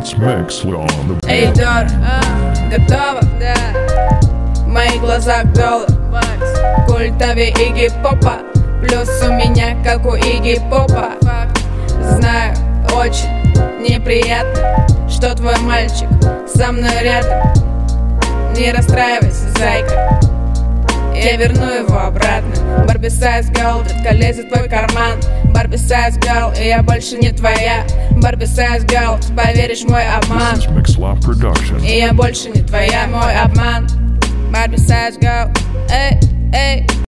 Эй, Дор, готова? Да. В моих глазах доллар, культовый Игги Попа. Плюс у меня, как у Игги Попа. Знаю, очень неприятно, что твой мальчик со мной рядом. Не расстраивайся, зайка, я верну его обратно. Барби Сайз Герл, детка, лезет в твой карман. Барби Сайз Герл, и я больше не твоя. Барби Сайз Герл, ты поверишь в мой обман. И я больше не твоя, мой обман. Барби Сайз Герл, эй, эй.